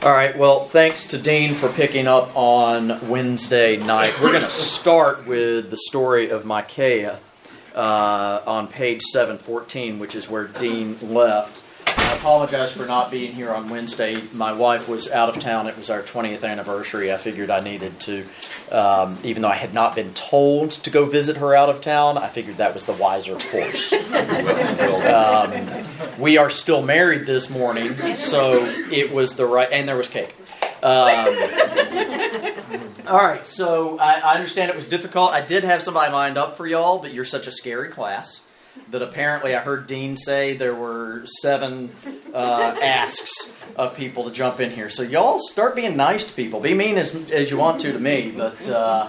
All right, well, thanks to Dean for picking up on Wednesday night. We're going to start with the story of Micaiah on page 714, which is where Dean left. I apologize for not being here on Wednesday. My wife was out of town. It was our 20th anniversary. I figured I needed to, even though I had not been told to go visit her out of town, I figured that was the wiser course. We are still married this morning, so it was the right, and there was cake. All right, so I understand it was difficult. I did have somebody lined up for y'all, but you're such a scary class that apparently I heard Dean say there were 7 asks of people to jump in here. So y'all start being nice to people. Be mean as you want to me, but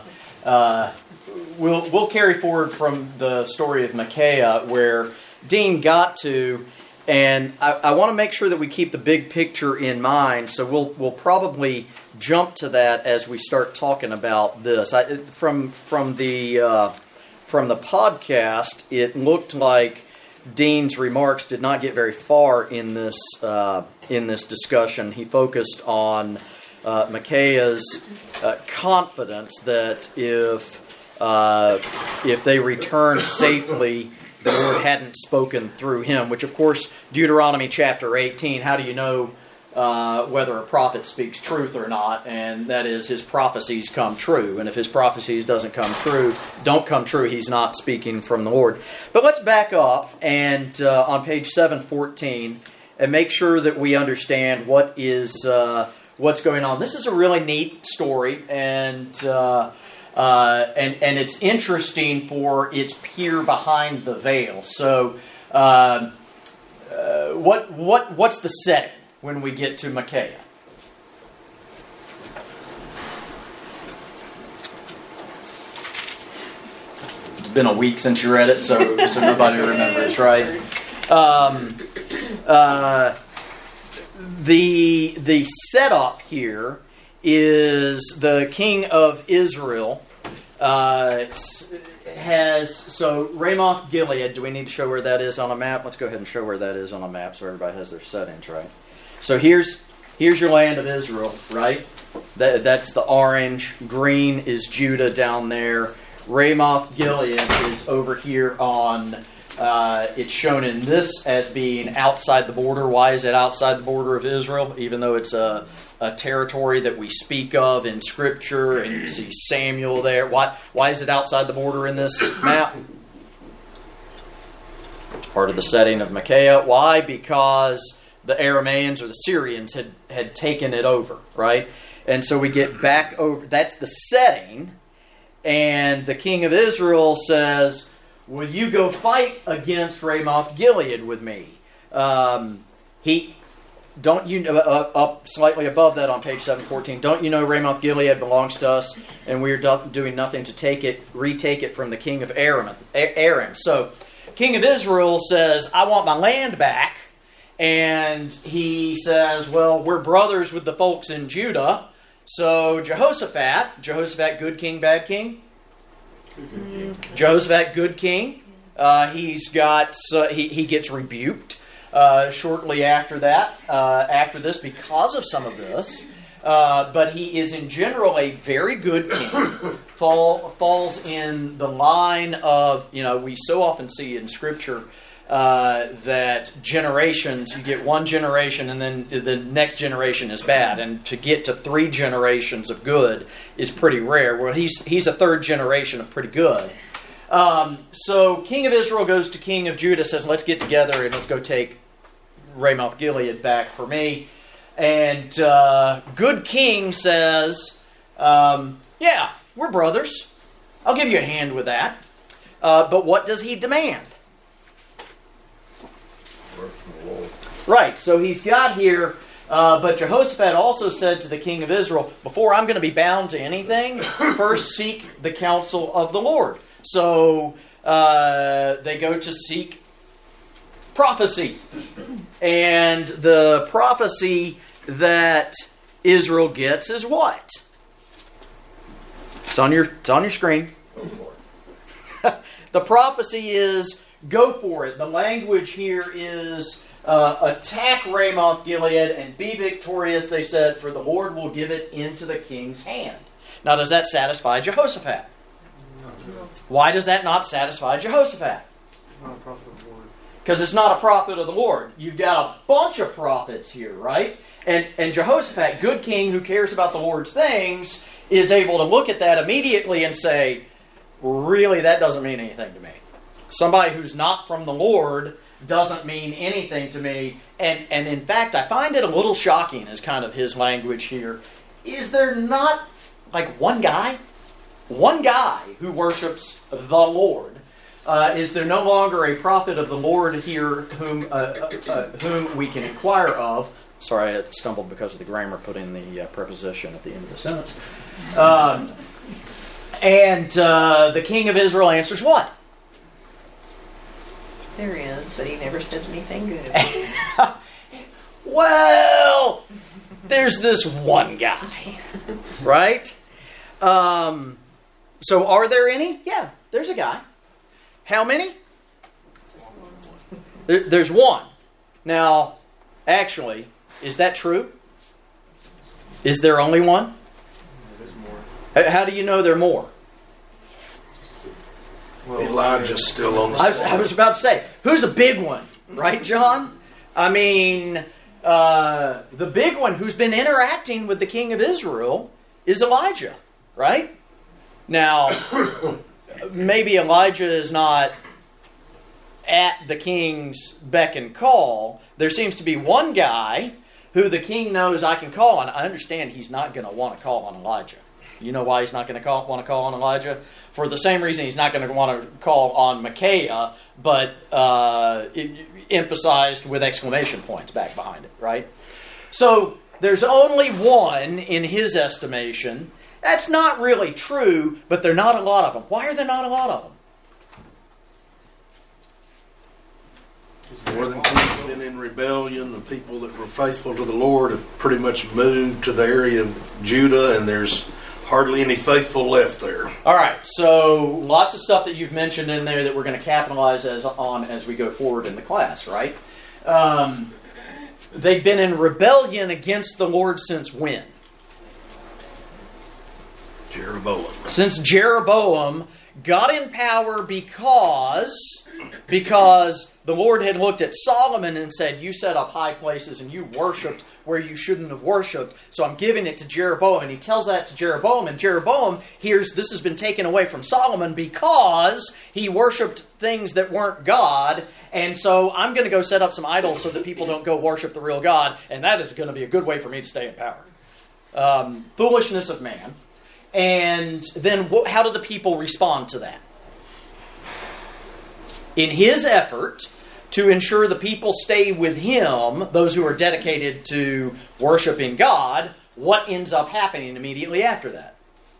we'll carry forward from the story of Micaiah where Dean got to, and I want to make sure that we keep the big picture in mind. So we'll probably jump to that as we start talking about this. From the podcast, it looked like Dean's remarks did not get very far in this discussion. He focused on Micaiah's confidence that if they returned safely, the Lord hadn't spoken through him. Which, of course, Deuteronomy chapter 18. How do you know whether a prophet speaks truth or not? And that is, his prophecies come true. And if his prophecies don't come true, he's not speaking from the Lord. But let's back up and on page 714 and make sure that we understand what's going on. This is a really neat story, and it's interesting for its peer behind the veil. So, what's the setting when we get to Micaiah? It's been a week since you read it, so nobody remembers, right? The setup here is the king of Israel so Ramoth Gilead. Do we need to show where that is on a map? Let's go ahead and show where that is on a map so everybody has their settings right. So here's your land of Israel, right? That's the orange. Green is Judah down there. Ramoth Gilead is over here on. It's shown in this as being outside the border. Why is it outside the border of Israel? Even though it's a territory that we speak of in Scripture, and you see Samuel there. Why is it outside the border in this map? It's part of the setting of Micaiah. Why? Because the Aramaeans or the Syrians had taken it over, right? And so we get back over. That's the setting. And the king of Israel says, will you go fight against Ramoth Gilead with me? Up slightly above that on page 714, don't you know Ramoth Gilead belongs to us, and we're doing nothing to retake it from the king of Aram. So, king of Israel says, I want my land back, and he says, well, we're brothers with the folks in Judah. So Jehoshaphat, good king, bad king? Jehoshaphat, good king. He gets rebuked shortly after that, after this, because of some of this. But he is in general a very good king. Falls in the line of, we so often see in Scripture that generations, you get one generation and then the next generation is bad, and to get to 3 generations of good is pretty rare. Well, he's a 3rd generation of pretty good. So king of Israel goes to king of Judah, says, let's get together and let's go take Ramoth Gilead back for me. And good king says, yeah, we're brothers. I'll give you a hand with that. But what does he demand? Right, so he's got here, but Jehoshaphat also said to the king of Israel, before I'm going to be bound to anything, first seek the counsel of the Lord. So they go to seek prophecy. And the prophecy that Israel gets is what? It's on your screen. Go for it. The prophecy is, go for it. The language here is attack Ramoth Gilead and be victorious, they said, for the Lord will give it into the king's hand. Now, does that satisfy Jehoshaphat? No. Why does that not satisfy Jehoshaphat? Not a prophet of the Lord. Because it's not a prophet of the Lord. You've got a bunch of prophets here, right? And Jehoshaphat, good king who cares about the Lord's things, is able to look at that immediately and say, really, that doesn't mean anything to me. Somebody who's not from the Lord doesn't mean anything to me. And in fact, I find it a little shocking as kind of his language here. Is there not like one guy who worships the Lord? Is there no longer a prophet of the Lord here whom we can inquire of? Sorry, I stumbled because of the grammar put in the preposition at the end of the sentence. And the king of Israel answers what? There is, but he never says anything good. Well, there's this one guy, right? So are there any? Yeah, there's a guy. How many? There's one. Now, actually, is that true? Is there only one? There's more. How do you know there are more? Well, Elijah's still on the I was about to say, who's a big one? Right, John? I mean, the big one who's been interacting with the king of Israel is Elijah, right? Now, maybe Elijah is not at the king's beck and call. There seems to be one guy who the king knows I can call on. I understand he's not going to want to call on Elijah. You know why he's not going to want to call on Elijah? For the same reason he's not going to want to call on Micaiah, but emphasized with exclamation points back behind it, right? So there's only one in his estimation. That's not really true, but there are not a lot of them. Why are there not a lot of them? More than two been in rebellion. The people that were faithful to the Lord have pretty much moved to the area of Judah, and there's hardly any faithful left there. All right, so lots of stuff that you've mentioned in there that we're going to capitalize on as we go forward in the class, right? They've been in rebellion against the Lord since when? Jeroboam. Since Jeroboam got in power because the Lord had looked at Solomon and said, you set up high places and you worshipped where you shouldn't have worshipped, so I'm giving it to Jeroboam. And he tells that to Jeroboam, and Jeroboam hears this has been taken away from Solomon because he worshipped things that weren't God, and so I'm going to go set up some idols so that people don't go worship the real God, and that is going to be a good way for me to stay in power. Foolishness of man. And then how do the people respond to that? In his effort to ensure the people stay with him, those who are dedicated to worshiping God, what ends up happening immediately after that?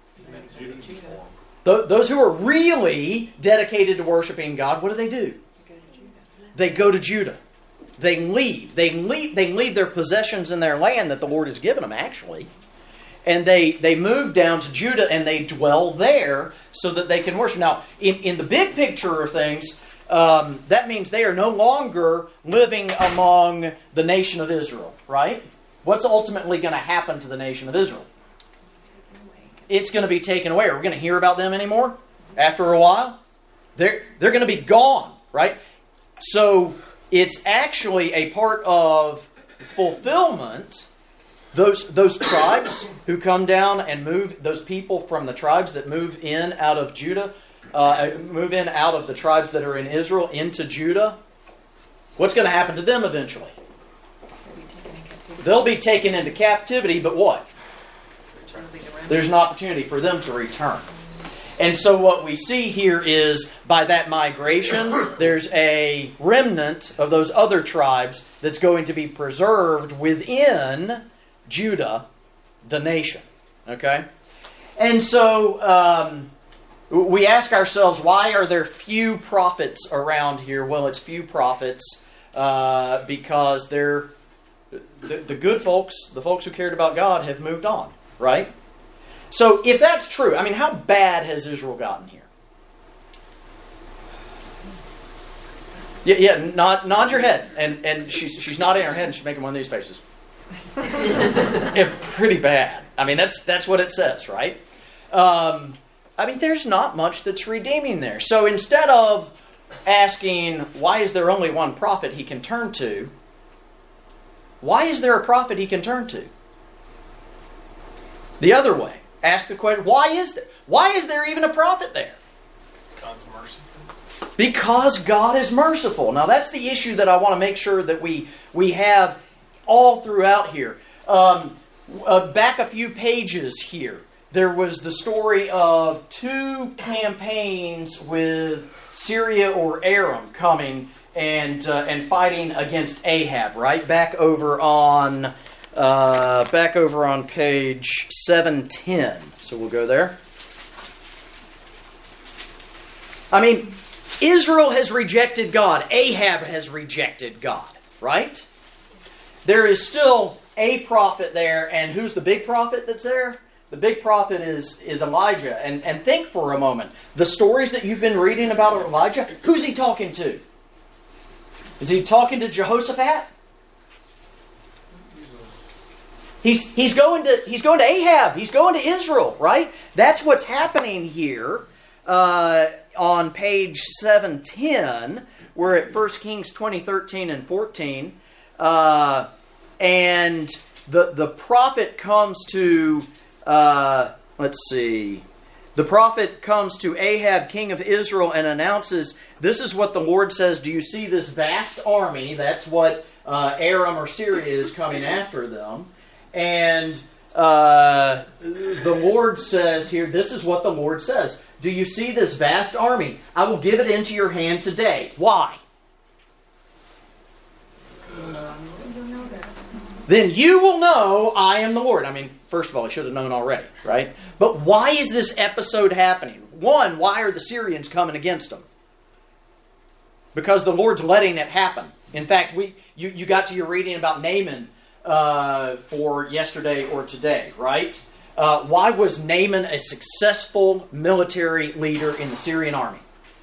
Those who are really dedicated to worshiping God, what do? They go to Judah. They leave. They leave their possessions and their land that the Lord has given them, actually. And they move down to Judah and they dwell there so that they can worship. Now, in the big picture of things, that means they are no longer living among the nation of Israel, right? What's ultimately going to happen to the nation of Israel? It's going to be taken away. Are we going to hear about them anymore after a while? They're going to be gone, right? So it's actually a part of fulfillment. Those tribes who come down and move, those people from the tribes that move in out of Judah, move in out of the tribes that are in Israel into Judah, what's going to happen to them eventually? They'll be taken into captivity, but what? There's an opportunity for them to return. And so what we see here is, by that migration, there's a remnant of those other tribes that's going to be preserved within Judah, the nation. Okay? And so we ask ourselves, why are there few prophets around here? Well, it's few prophets because they're the good folks, the folks who cared about God, have moved on, right? So if that's true, I mean, how bad has Israel gotten here? Yeah. Nod your head, and she's nodding her head, and she's making one of these faces. Pretty bad. I mean, that's what it says, right? I mean, there's not much that's redeeming there. So instead of asking, why is there only one prophet he can turn to? Why is there a prophet he can turn to? The other way, ask the question, why is there even a prophet there? God's merciful. Because God is merciful. Now that's the issue that I want to make sure that we have all throughout here. Back a few pages here, there was the story of 2 campaigns with Syria or Aram coming and fighting against Ahab. Right back over on page 710. So we'll go there. I mean, Israel has rejected God. Ahab has rejected God. Right? There is still a prophet there, and who's the big prophet that's there? The big prophet is Elijah. And think for a moment. The stories that you've been reading about Elijah, who's he talking to? Is he talking to Jehoshaphat? He's going to Ahab. He's going to Israel, right? That's what's happening here on page 710. We're at 1 Kings 20, 13, and 14. And the prophet comes to, let's see. The prophet comes to Ahab, king of Israel, and announces, this is what the Lord says. Do you see this vast army? That's what Aram or Syria is coming after them. And the Lord says here, this is what the Lord says. Do you see this vast army? I will give it into your hand today. Why? Then you will know I am the Lord. I mean, first of all, he should have known already, right? But why is this episode happening? One, why are the Syrians coming against them? Because the Lord's letting it happen. In fact, you got to your reading about Naaman for yesterday or today, right? Why was Naaman a successful military leader in the Syrian army?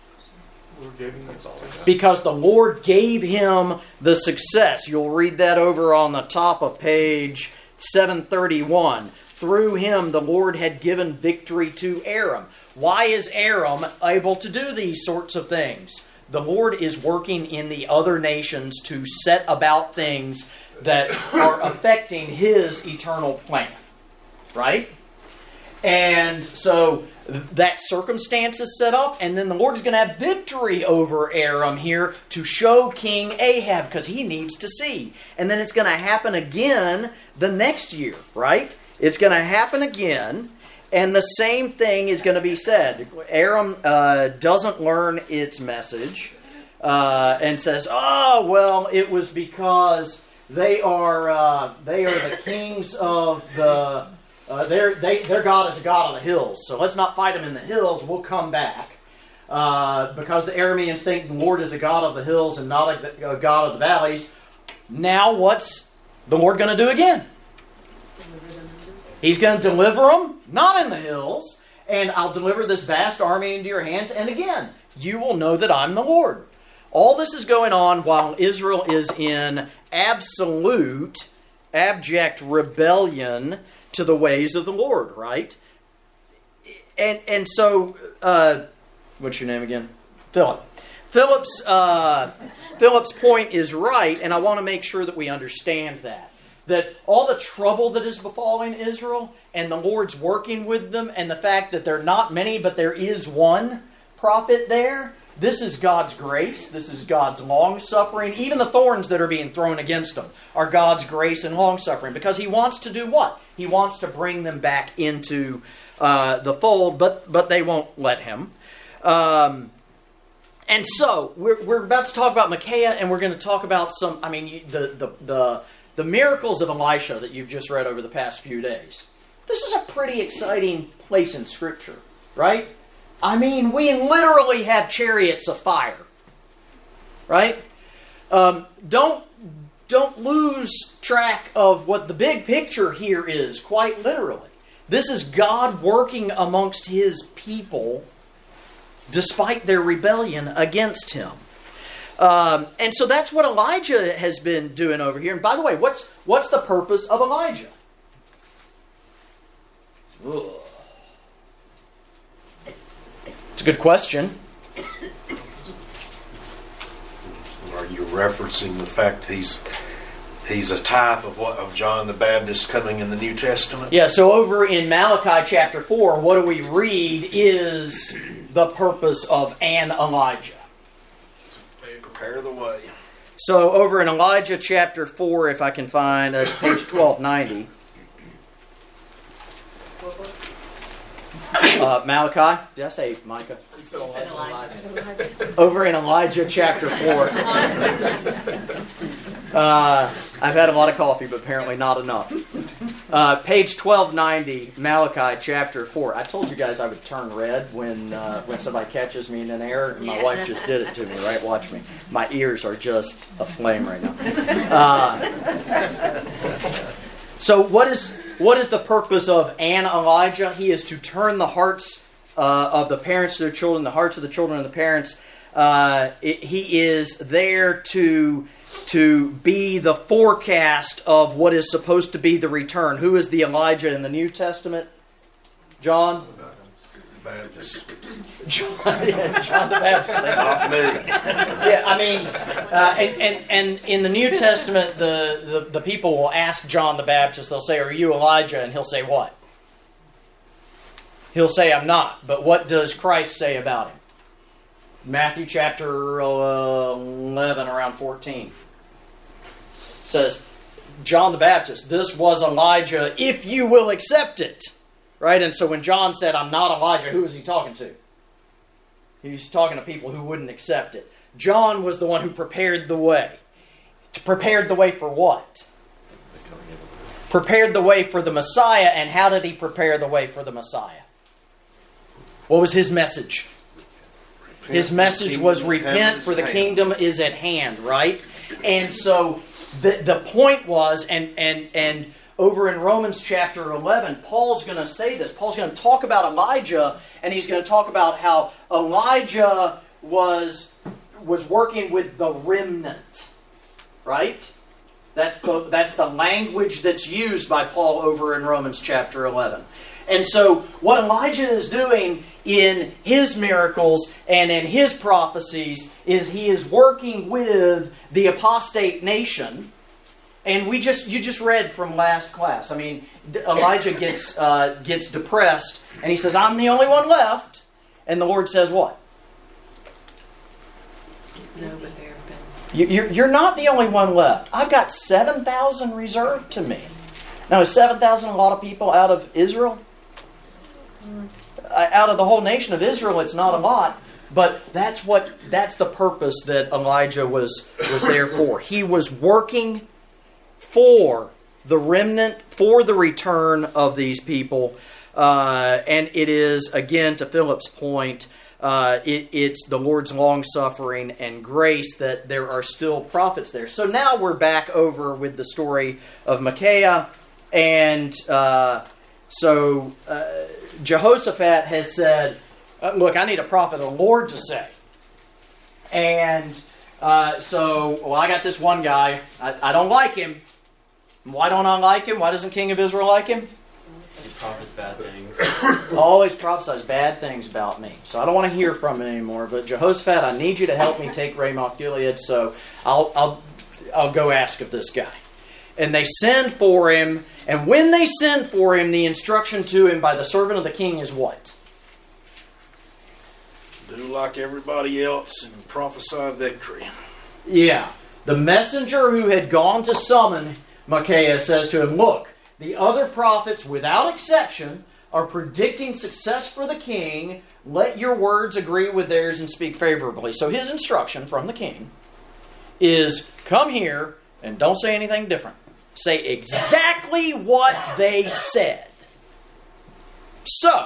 Because the Lord gave him the success. You'll read that over on the top of page 731. Through him, the Lord had given victory to Aram. Why is Aram able to do these sorts of things? The Lord is working in the other nations to set about things that are affecting His eternal plan. Right? And so that circumstance is set up, and then the Lord is going to have victory over Aram here to show King Ahab, because he needs to see. And then it's going to happen again the next year, right? It's going to happen again, and the same thing is going to be said. Aram doesn't learn its message and says, "Oh, well, it was because they are the kings of the." Their God is a God of the hills, so let's not fight them in the hills. We'll come back because the Arameans think the Lord is a God of the hills and not a God of the valleys. Now, what's the Lord going to do again? He's going to deliver them, not in the hills, and I'll deliver this vast army into your hands. And again, you will know that I'm the Lord. All this is going on while Israel is in absolute, abject rebellion to the ways of the Lord, right? And so, what's your name again? Philip. Philip's point is right, and I want to make sure that we understand that all the trouble that is befalling Israel, and the Lord's working with them, and the fact that there are not many, but there is one prophet there, this is God's grace. This is God's long-suffering. Even the thorns that are being thrown against them are God's grace and long-suffering. Because He wants to do what? He wants to bring them back into the fold, but they won't let Him. And so, we're about to talk about Micaiah, and we're going to talk about the miracles of Elisha that you've just read over the past few days. This is a pretty exciting place in Scripture, right? I mean, we literally have chariots of fire, right? Don't lose track of what the big picture here is, quite literally. This is God working amongst His people despite their rebellion against Him. And so that's what Elijah has been doing over here. And by the way, what's the purpose of Elijah? Ugh. It's a good question. Are you referencing the fact he's a type of John the Baptist coming in the New Testament? Yeah, so over in Malachi chapter 4, what do we read is the purpose of an Elijah. Prepare the way. So over in Elijah chapter 4, if I can find, that's page 1290. Malachi? Did I say Micah? Over in Elijah chapter 4. I've had a lot of coffee, but apparently not enough. Page 1290, Malachi chapter 4. I told you guys I would turn red when somebody catches me in an error. And my wife just did it to me, right? Watch me. My ears are just aflame right now. So what is the purpose of an Elijah? He is to turn the hearts of the parents to their children, the hearts of the children and the parents. He is there to be the forecast of what is supposed to be the return. Who is the Elijah in the New Testament? John? The Baptist. John the Baptist. Not me. Yeah, I mean, and in the New Testament, the people will ask John the Baptist, they'll say, "Are you Elijah?" And he'll say what? He'll say, "I'm not." But what does Christ say about him? Matthew chapter 11, around 14. Says, John the Baptist, this was Elijah, if you will accept it. Right? And so when John said, "I'm not Elijah," who was he talking to? He's talking to people who wouldn't accept it. John was the one who prepared the way. Prepared the way for what? Prepared the way for the Messiah. And how did he prepare the way for the Messiah? What was his message? His message was repent, for the kingdom is at hand, right? And so the point was, and over in Romans chapter 11, Paul's going to say this. Paul's going to talk about Elijah, and he's going to talk about how Elijah was working with the remnant, right? That's the language that's used by Paul over in Romans chapter 11. And so what Elijah is doing in his miracles and in his prophecies is he is working with the apostate nation. And you just read from last class. I mean, Elijah gets depressed and he says, "I'm the only one left." And the Lord says what? No, but there have been. You're not the only one left. I've got 7,000 reserved to me. Now, is 7,000 a lot of people out of Israel? Out of the whole nation of Israel, it's not a lot. But that's the purpose that Elijah was there for. He was working for the remnant, for the return of these people. And it is, again, to Philip's point, it's the Lord's long-suffering and grace that there are still prophets there. So now we're back over with the story of Micaiah. And so Jehoshaphat has said, "Look, I need a prophet of the Lord to say." And I got this one guy. I don't like him. Why don't I like him? Why doesn't King of Israel like him? He prophets bad things. Always prophesies bad things about me. So I don't want to hear from him anymore. But Jehoshaphat, I need you to help me take Ramoth Gilead. So I'll go ask of this guy. And they send for him. And when they send for him, the instruction to him by the servant of the king is what? Do like everybody else and prophesy victory. Yeah. The messenger who had gone to summon Micaiah says to him, "Look, the other prophets, without exception, are predicting success for the king. Let your words agree with theirs and speak favorably." So his instruction from the king is, come here and don't say anything different. Say exactly what they said. So,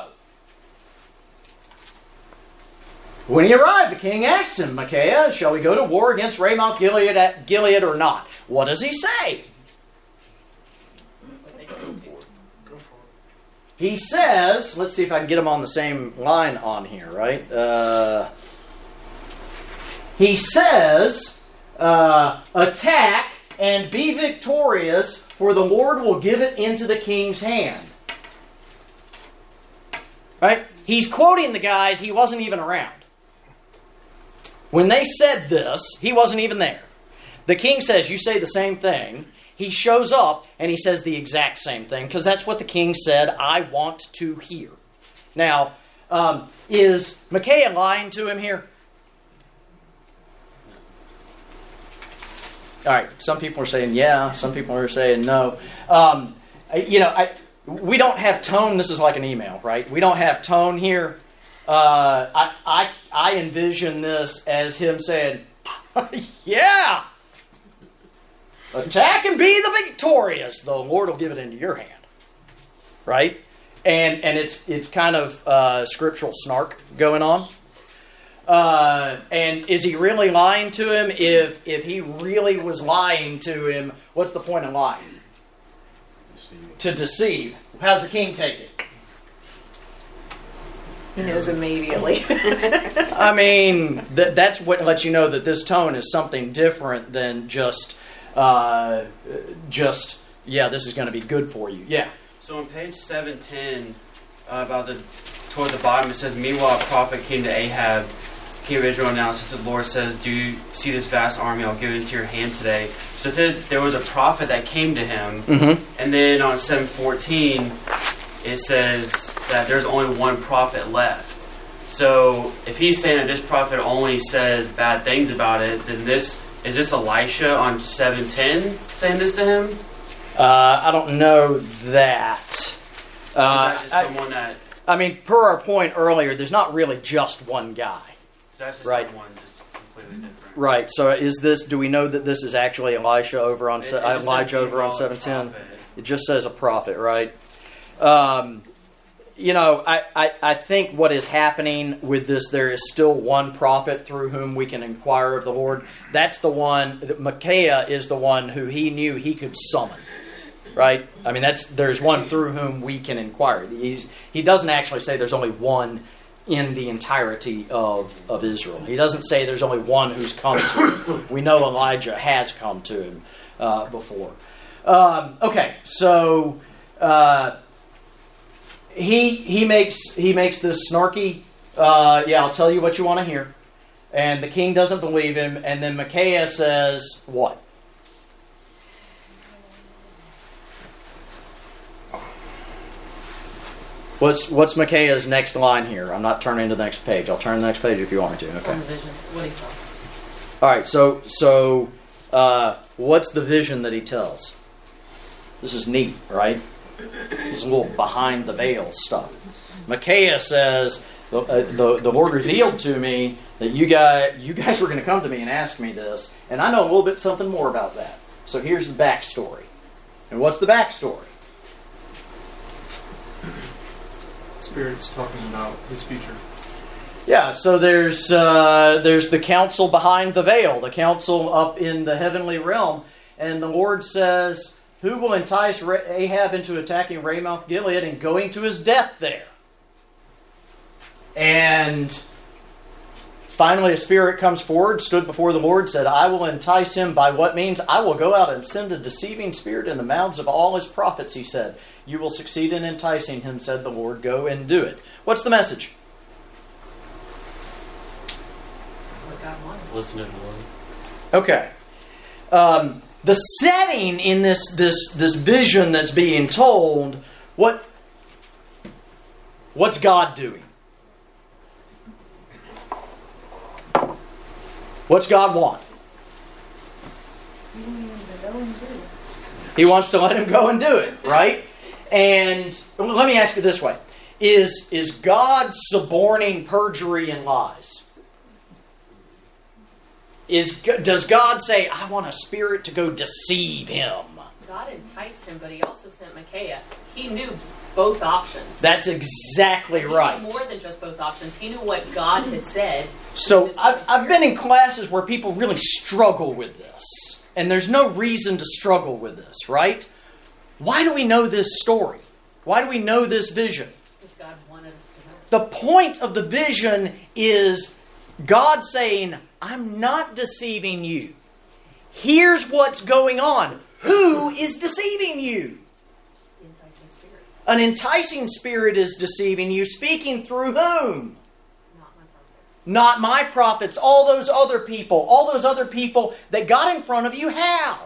when he arrived, the king asked him, "Micaiah, shall we go to war against Ramoth Gilead or not?" What does he say? He says, let's see if I can get him on the same line on here, right? He says, attack and be victorious, for the Lord will give it into the king's hand. Right? He's quoting the guys he wasn't even around. When they said this, he wasn't even there. The king says, you say the same thing. He shows up and he says the exact same thing, because that's what the king said, I want to hear. Now, is Micaiah lying to him here? All right, some people are saying yeah, some people are saying no. We don't have tone. This is like an email, right? We don't have tone here. I envision this as him saying, yeah, attack and be the victorious. The Lord will give it into your hand. Right? And it's kind of scriptural snark going on. And is he really lying to him? If he really was lying to him, what's the point of lying? To deceive. How does the king take it? He knows immediately. I mean, that's what lets you know that this tone is something different than just yeah, this is going to be good for you. Yeah. So on page 710, toward the bottom, it says, meanwhile, a prophet came to Ahab, king of Israel, announced that the Lord says, do you see this vast army? I'll give it into your hand today. So there was a prophet that came to him. Mm-hmm. And then on 714, it says that there's only one prophet left. So if he's saying that this prophet only says bad things about it, then is this Elisha on 710 saying this to him? I don't know that. Someone that... I mean, per our point earlier, there's not really just one guy. So that's just right. Someone just completely different. Right. So is this? Do we know that this is actually Elijah over on Elijah over on 710? It just says a prophet, right? I think what is happening with this, there is still one prophet through whom we can inquire of the Lord. That's the one. Micaiah is the one who he knew he could summon. Right? I mean, there's one through whom we can inquire. He doesn't actually say there's only one in the entirety of Israel. He doesn't say there's only one who's come to him. We know Elijah has come to him before. Okay, so he makes this snarky, I'll tell you what you want to hear. And the king doesn't believe him, and then Micaiah says, what? What's Micaiah's next line here? I'm not turning to the next page. I'll turn to the next page if you want me to. Okay. On the vision, what he saw. All right. So what's the vision that he tells? This is neat, right? This is a little behind the veil stuff. Micaiah says, the Lord revealed to me that you guys were going to come to me and ask me this, and I know a little bit something more about that. So here's the backstory. And what's the backstory? Spirit's talking about his future. Yeah, so there's the council behind the veil, the council up in the heavenly realm, and the Lord says, who will entice Ahab into attacking Ramoth Gilead and going to his death there? And finally a spirit comes forward, stood before the Lord, said, I will entice him by what means? I will go out and send a deceiving spirit in the mouths of all his prophets, he said. You will succeed in enticing him, said the Lord. Go and do it. What's the message? What God wanted. Listen to the Lord. Okay. The setting in this vision that's being told, what's God doing? What's God want? He wants to let him go and do it, right? And let me ask you this way. Is God suborning perjury and lies? Does God say, I want a spirit to go deceive him? God enticed him, but he also sent Micaiah. He knew both options. That's exactly right. He knew more than just both options. He knew what God had said. So I've been in classes where people really struggle with this. And there's no reason to struggle with this, right? Why do we know this story? Why do we know this vision? Because God wanted us to know. The point of the vision is God saying, I'm not deceiving you. here's what's going on. Who is deceiving you? Enticing spirit. An enticing spirit is deceiving you, speaking through whom? Not my prophets. Not my prophets, all those other people that got in front of you. How?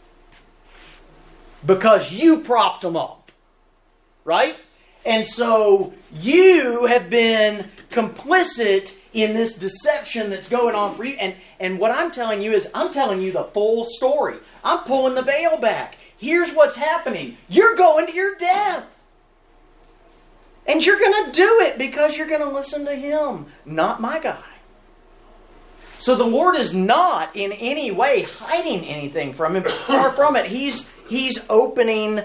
Because you propped them up. Right? And so you have been complicit in this deception that's going on for you. And what I'm telling you is, I'm telling you the full story. I'm pulling the veil back. Here's what's happening. You're going to your death. And you're going to do it because you're going to listen to him, not my guy. So the Lord is not in any way hiding anything from him. Far from it. He's opening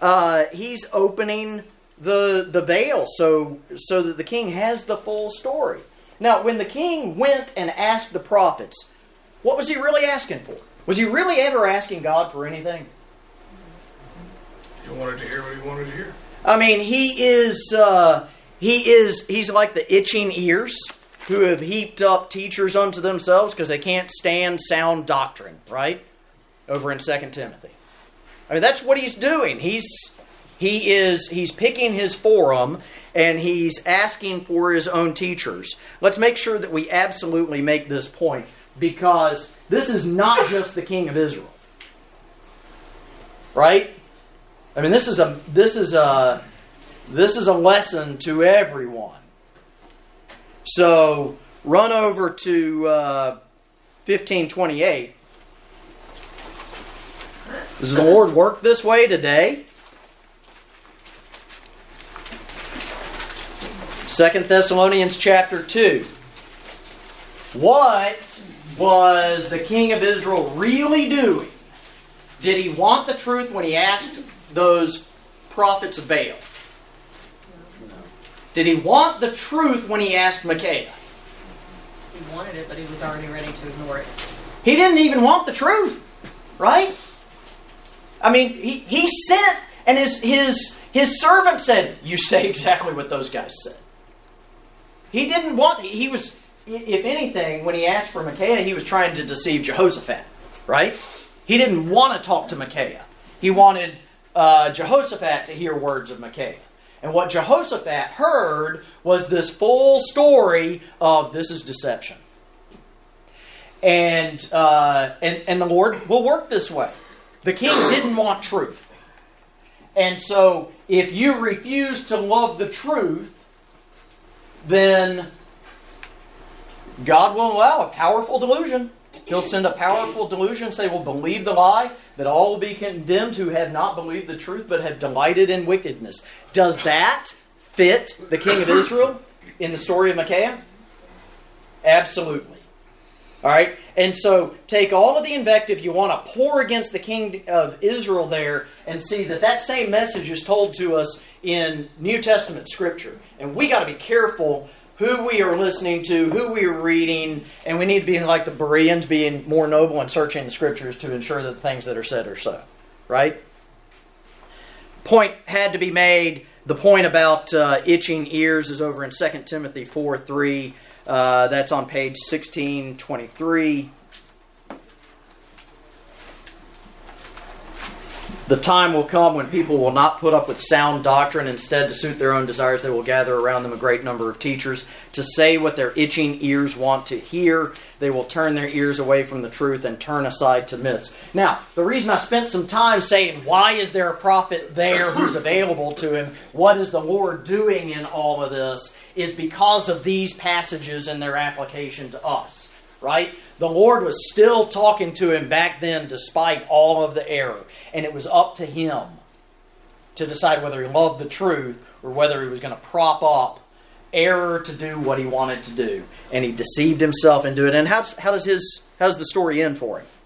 the veil so that the king has the full story. Now, when the king went and asked the prophets, what was he really asking for? Was he really ever asking God for anything? He wanted to hear what he wanted to hear. I mean, he's like the itching ears who have heaped up teachers unto themselves because they can't stand sound doctrine, right? Over in 2 Timothy. I mean, that's what he's doing. He's picking his forum and he's asking for his own teachers. Let's make sure that we absolutely make this point, because this is not just the king of Israel. Right? I mean, this is a lesson to everyone. So run over to 15:28. Does the Lord work this way today? 2 Thessalonians chapter 2. What was the king of Israel really doing? Did he want the truth when he asked those prophets of Baal? Did he want the truth when he asked Micaiah? He wanted it, but he was already ready to ignore it. He didn't even want the truth, right? I mean, he sent, and his servant said, "You say exactly what those guys said." He didn't want, he was, if anything, when he asked for Micaiah, he was trying to deceive Jehoshaphat, right? He didn't want to talk to Micaiah. He wanted Jehoshaphat to hear words of Micaiah. And what Jehoshaphat heard was this full story of this is deception. And the Lord will work this way. The king didn't want truth. And so if you refuse to love the truth, then God will allow a powerful delusion. He'll send a powerful delusion, say, "Well, believe the lie, that all will be condemned who have not believed the truth, but have delighted in wickedness." Does that fit the king of Israel in the story of Micaiah? Absolutely. All right? And so take all of the invective you want to pour against the king of Israel there and see that same message is told to us in New Testament Scripture. And we got to be careful who we are listening to, who we are reading, and we need to be like the Bereans, being more noble and searching the Scriptures to ensure that the things that are said are so. Right? Point had to be made. The point about itching ears is over in 2 Timothy 4:3. That's on page 1623. The time will come when people will not put up with sound doctrine. Instead, to suit their own desires, they will gather around them a great number of teachers to say what their itching ears want to hear. They will turn their ears away from the truth and turn aside to myths. Now, the reason I spent some time saying, why is there a prophet there who's available to him? What is the Lord doing in all of this? Is because of these passages and their application to us. Right? The Lord was still talking to him back then despite all of the error. And it was up to him to decide whether he loved the truth or whether he was going to prop up error to do what he wanted to do. And he deceived himself into it. And how does the story end for him?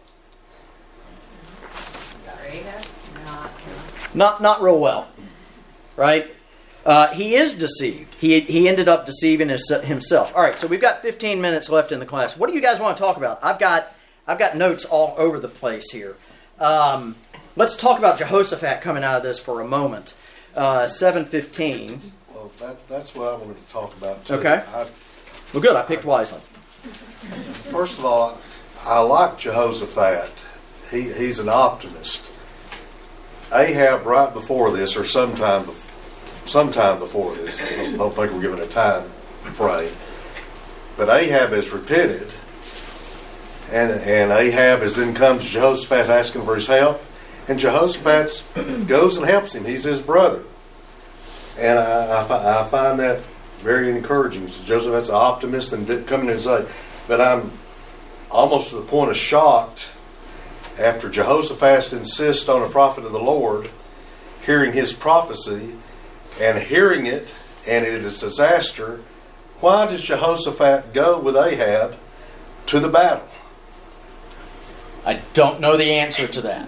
Not real well. Right? He is deceived. He ended up deceiving himself. All right, so we've got 15 minutes left in the class. What do you guys want to talk about? I've got notes all over the place here. Let's talk about Jehoshaphat coming out of this for a moment. 7:15. Well, that's what I wanted to talk about too. Okay. Well, good. I picked wisely. First of all, I like Jehoshaphat. he's an optimist. Ahab, right before this, or sometime before this, I don't think we're given a time frame, but Ahab has repented, and Ahab has then come to Jehoshaphat asking for his help, and Jehoshaphat goes and helps him. He's his brother, and I find that very encouraging. Jehoshaphat's an optimist and coming in and say, but I'm almost to the point of shocked after Jehoshaphat insists on a prophet of the Lord, hearing his prophecy and hearing it, and it is a disaster. Why does Jehoshaphat go with Ahab to the battle? I don't know the answer to that.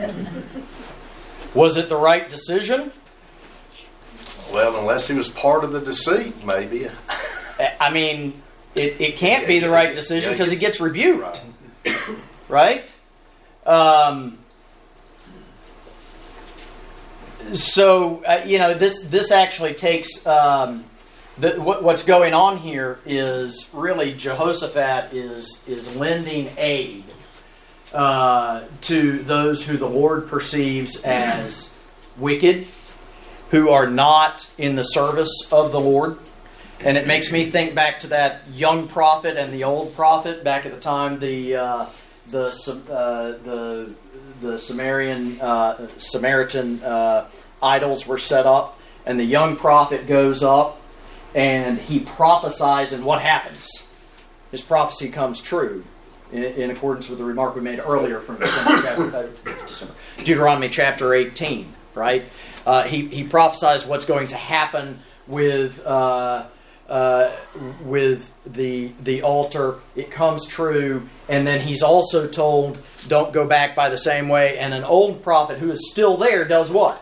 Was it the right decision? Well, unless he was part of the deceit, maybe. I mean, it can't be the right decision because he gets rebuked. Right? This actually takes... what's going on here is really Jehoshaphat is lending aid to those who the Lord perceives as wicked, who are not in the service of the Lord. And it makes me think back to that young prophet and the old prophet back at the time the Samaritan idols were set up, and the young prophet goes up and he prophesies, and what happens? His prophecy comes true in accordance with the remark we made earlier from Deuteronomy chapter 18. Right? He prophesies what's going to happen with the altar. It comes true, and then he's also told, "Don't go back by the same way." And an old prophet who is still there does what?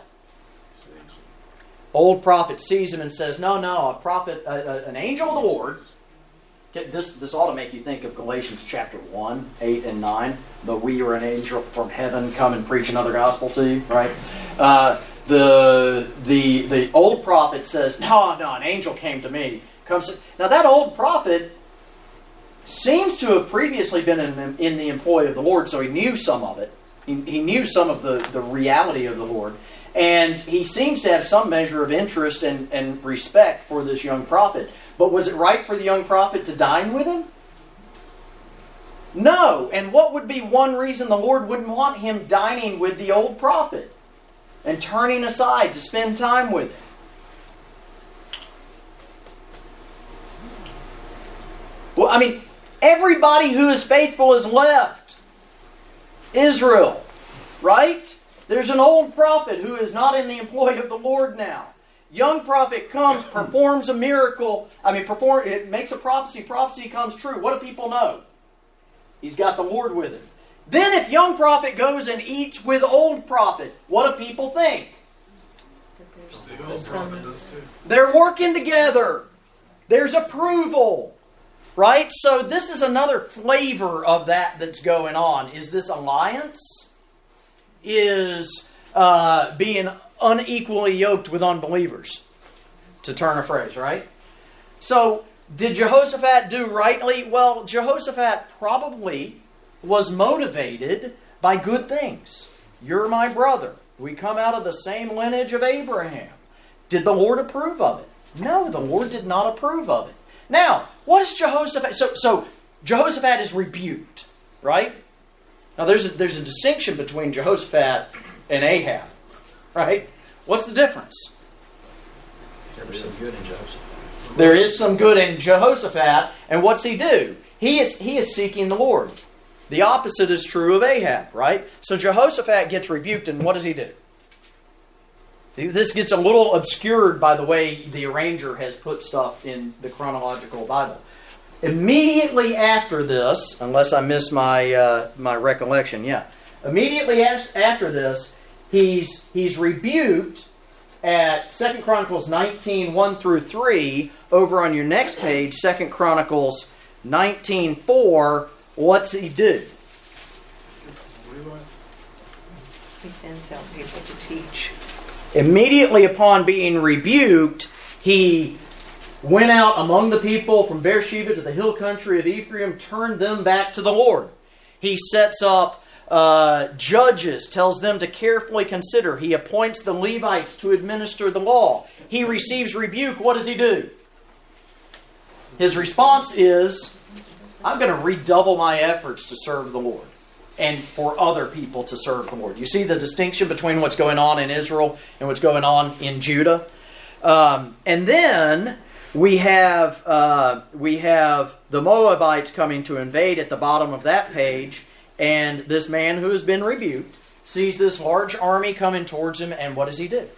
Old prophet sees him and says, "No, a prophet, an angel of the Lord." This ought to make you think of Galatians chapter 1, 8 and 9. But we are an angel from heaven, come and preach another gospel to you, right? The old prophet says, no, an angel came to me. Now that old prophet seems to have previously been in the employ of the Lord, so he knew some of it. He knew some of the reality of the Lord. And he seems to have some measure of interest and respect for this young prophet. But was it right for the young prophet to dine with him? No. And what would be one reason the Lord wouldn't want him dining with the old prophet and turning aside to spend time with him? Well, I mean, everybody who is faithful has left Israel, right? There's an old prophet who is not in the employ of the Lord now. Young prophet comes, performs a miracle. It makes a prophecy. Prophecy comes true. What do people know? He's got the Lord with him. Then if young prophet goes and eats with old prophet, what do people think? The old prophet does too. They're working together. There's approval. Right? So this is another flavor of that's going on. Is this alliance? Is being unequally yoked with unbelievers, to turn a phrase, right? So, did Jehoshaphat do rightly? Well, Jehoshaphat probably was motivated by good things. You're my brother. We come out of the same lineage of Abraham. Did the Lord approve of it? No, the Lord did not approve of it. Now, what is Jehoshaphat? So Jehoshaphat is rebuked, right? Now, there's a distinction between Jehoshaphat and Ahab, right? What's the difference? There was some good in Jehoshaphat. There is some good in Jehoshaphat, and what's he do? He is seeking the Lord. The opposite is true of Ahab, right? So Jehoshaphat gets rebuked, and what does he do? This gets a little obscured by the way the arranger has put stuff in the chronological Bible. Immediately after this, unless I miss my recollection, immediately after this, he's rebuked at 2 Chronicles 19, 1 through 3. Over on your next page, 2 Chronicles 19, 4. What's he do? He sends out people to teach. Immediately upon being rebuked, he went out among the people from Beersheba to the hill country of Ephraim, turned them back to the Lord. He sets up Judges, tells them to carefully consider. He appoints the Levites to administer the law. He receives rebuke. What does he do? His response is, I'm going to redouble my efforts to serve the Lord and for other people to serve the Lord. You see the distinction between what's going on in Israel and what's going on in Judah? And then we have the Moabites coming to invade at the bottom of that page, and this man who has been rebuked sees this large army coming towards him, and what does he do?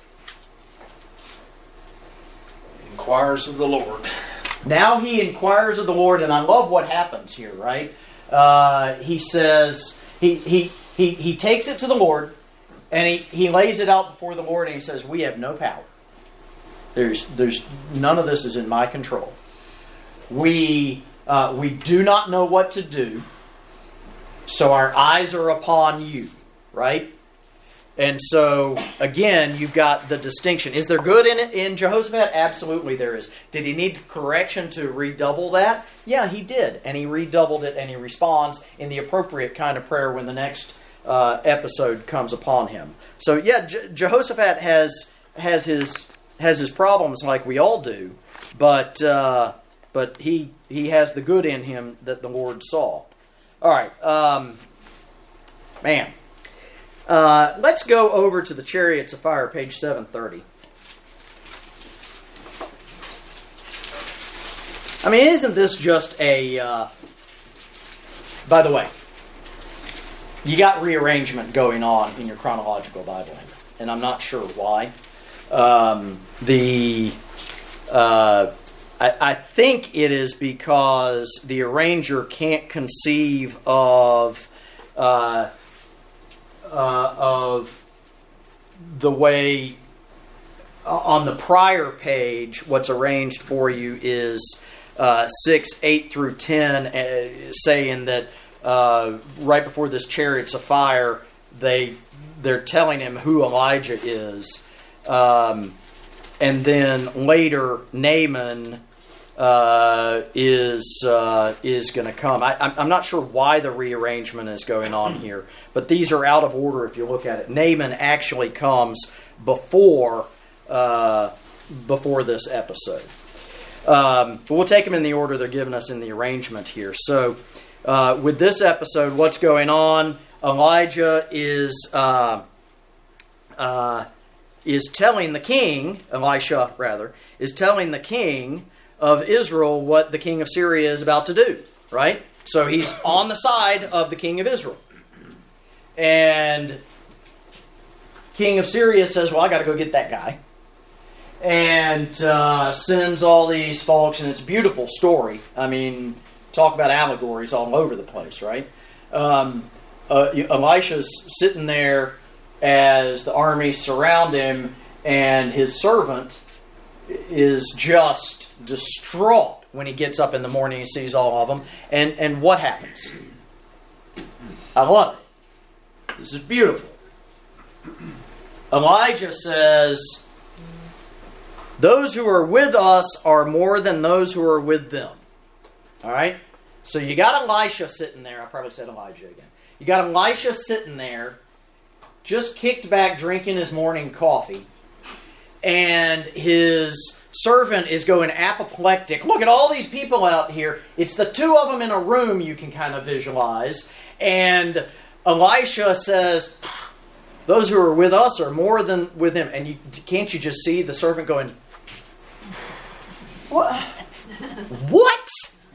Inquires of the Lord. Now he inquires of the Lord, and I love what happens here, right? He says, he takes it to the Lord, and he lays it out before the Lord, and he says, we have no power. There's none of this is in my control. We do not know what to do, so our eyes are upon you, right? And so, again, you've got the distinction. Is there good in Jehoshaphat? Absolutely there is. Did he need correction to redouble that? Yeah, he did. And he redoubled it, and he responds in the appropriate kind of prayer when the next episode comes upon him. So, yeah, Jehoshaphat has his problems like we all do, but he has the good in him that the Lord saw. All right, man. Let's go over to the Chariots of Fire, page 730. I mean, isn't this just a... by the way, you got rearrangement going on in your chronological Bible, and I'm not sure why. I think it is because the arranger can't conceive of the way on the prior page what's arranged for you is 6, 8 through 10, saying that right before this Chariots of Fire they're telling him who Elijah is, and then later Naaman is going to come. I'm not sure why the rearrangement is going on here, but these are out of order if you look at it. Naaman actually comes before this episode. But we'll take them in the order they're giving us in the arrangement here. So with this episode, what's going on? Elijah is telling the king, Elisha rather, is telling the king of Israel what the king of Syria is about to do, right? So he's on the side of the king of Israel. And king of Syria says, well, I got to go get that guy. And sends all these folks, and it's a beautiful story. I mean, talk about allegories all over the place, right? Elisha's sitting there as the army surround him, and his servant is just distraught when he gets up in the morning and sees all of them. And what happens? I love it. This is beautiful. Elijah says, those who are with us are more than those who are with them. All right? So you got Elisha sitting there. I probably said Elijah again. You got Elisha sitting there, just kicked back drinking his morning coffee, and his servant is going apoplectic. Look at all these people out here. It's the two of them in a room you can kind of visualize. And Elisha says, those who are with us are more than with him. And can't you just see the servant going, what? What?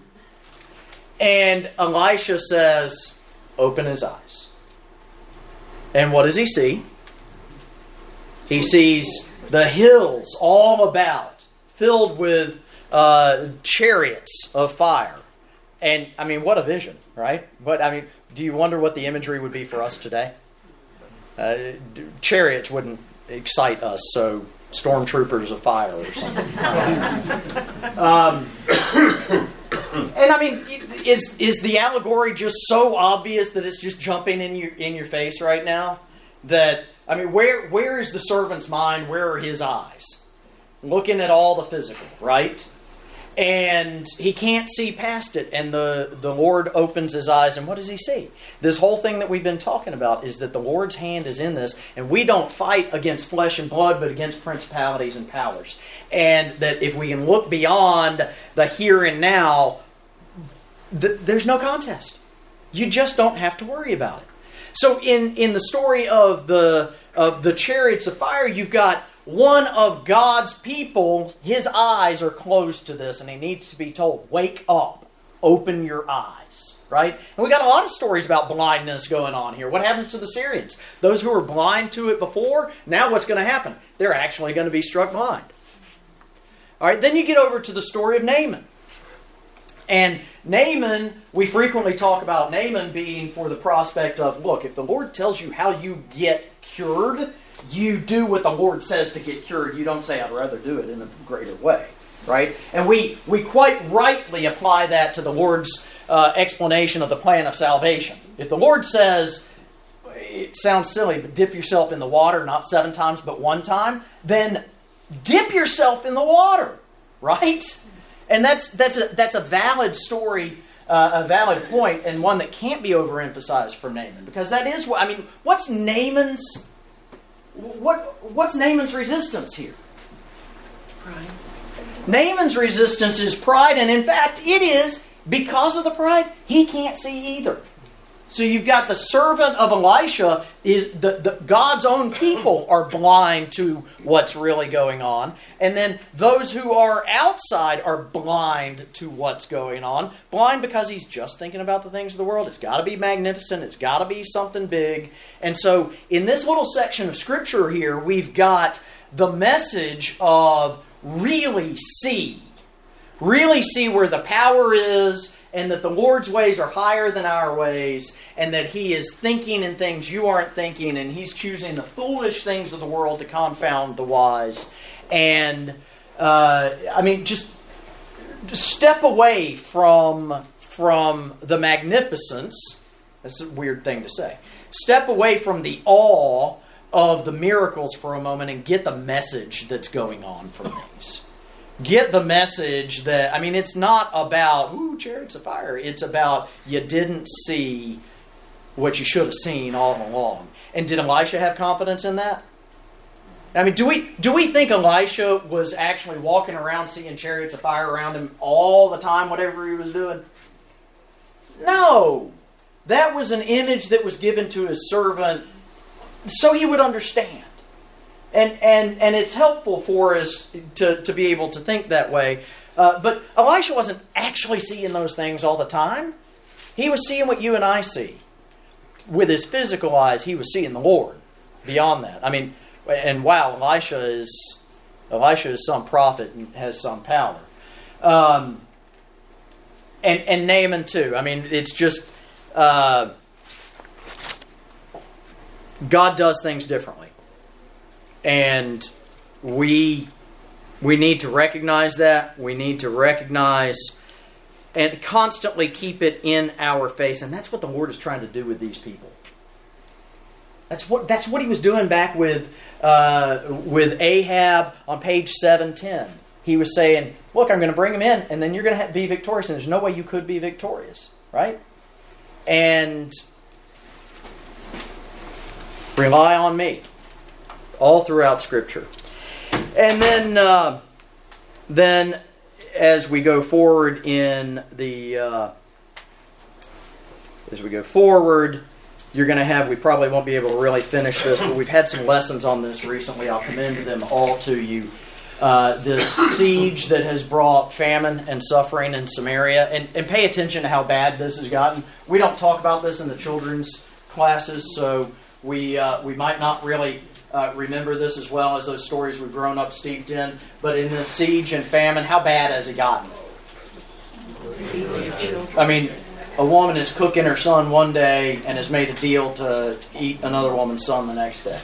And Elisha says, open his eyes. And what does he see? He sees the hills all about, filled with chariots of fire. And, I mean, what a vision, right? But, I mean, do you wonder what the imagery would be for us today? Chariots wouldn't excite us, so stormtroopers of fire or something. And, I mean, is the allegory just so obvious that it's just jumping in your face right now? That, I mean, where is the servant's mind? Where are his eyes? Looking at all the physical, right? And he can't see past it. And the Lord opens his eyes, and what does he see? This whole thing that we've been talking about is that the Lord's hand is in this, and we don't fight against flesh and blood, but against principalities and powers. And that if we can look beyond the here and now, there's no contest. You just don't have to worry about it. So in the story of the chariots of fire, you've got one of God's people, his eyes are closed to this, and he needs to be told, wake up, open your eyes, right? And we got a lot of stories about blindness going on here. What happens to the Syrians? Those who were blind to it before, now what's going to happen? They're actually going to be struck blind. All right, then you get over to the story of Naaman. And Naaman, we frequently talk about Naaman being for the prospect of, look, if the Lord tells you how you get cured, you do what the Lord says to get cured. You don't say, I'd rather do it in a greater way, right? And we quite rightly apply that to the Lord's explanation of the plan of salvation. If the Lord says, it sounds silly, but dip yourself in the water, not 7 times, but 1 time, then dip yourself in the water, right? And that's a valid story, a valid point, and one that can't be overemphasized for Naaman, because that is what, I mean, what's Naaman's resistance here? Pride. Naaman's resistance is pride, and in fact, it is because of the pride, he can't see either. So you've got the servant of Elisha, is the God's own people are blind to what's really going on. And then those who are outside are blind to what's going on. Blind because he's just thinking about the things of the world. It's got to be magnificent. It's got to be something big. And so in this little section of Scripture here, we've got the message of really see. Really see where the power is, and that the Lord's ways are higher than our ways, and that He is thinking in things you aren't thinking, and He's choosing the foolish things of the world to confound the wise. And, just step away from the magnificence. That's a weird thing to say. Step away from the awe of the miracles for a moment and get the message that's going on from these. Get the message that, it's not about, chariots of fire. It's about you didn't see what you should have seen all along. And did Elisha have confidence in that? Do we think Elisha was actually walking around seeing chariots of fire around him all the time, whatever he was doing? No. That was an image that was given to his servant so he would understand. And it's helpful for us to be able to think that way. But Elisha wasn't actually seeing those things all the time. He was seeing what you and I see. With his physical eyes, he was seeing the Lord. Beyond that. And wow, Elisha is some prophet and has some power. And Naaman too. It's just God does things differently. And we need to recognize that. We need to recognize and constantly keep it in our face. And that's what the Lord is trying to do with these people. That's what He was doing back with Ahab on page 710. He was saying, look, I'm going to bring him in, and then you're going to be victorious. And there's no way you could be victorious. Right? And rely on me. All throughout Scripture. And then as we go forward you're going to have, we probably won't be able to really finish this, but we've had some lessons on this recently. I'll commend them all to you. This siege that has brought famine and suffering in Samaria. And pay attention to how bad this has gotten. We don't talk about this in the children's classes, so we might not really remember this as well as those stories we've grown up steeped in. But in this siege and famine, how bad has it gotten? A woman is cooking her son one day and has made a deal to eat another woman's son the next day.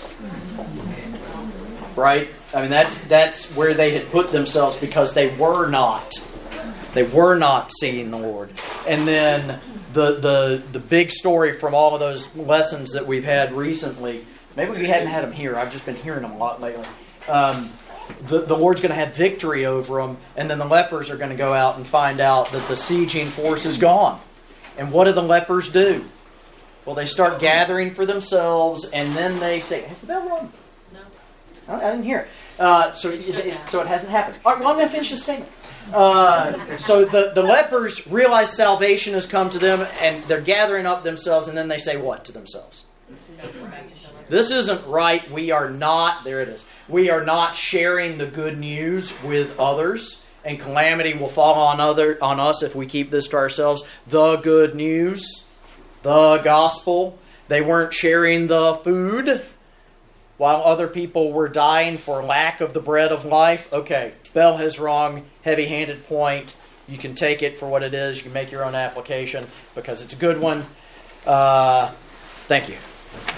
Right? That's where they had put themselves because they were not seeing the Lord. And then the big story from all of those lessons that we've had recently. Maybe we hadn't had them here. I've just been hearing them a lot lately. the Lord's going to have victory over them, and then the lepers are going to go out and find out that the sieging force is gone. And what do the lepers do? Well, they start gathering for themselves, and then they say, "Has the bell rung?" No. I didn't hear it. So it hasn't happened. All right, well, I'm going to finish this statement. So the lepers realize salvation has come to them, and they're gathering up themselves, and then they say what to themselves? This isn't right. We are not, there it is, we are not sharing the good news with others, and calamity will fall on us if we keep this to ourselves. The good news, the gospel. They weren't sharing the food while other people were dying for lack of the bread of life. Okay, bell has rung, heavy-handed point. You can take it for what it is. You can make your own application because it's a good one. Thank you.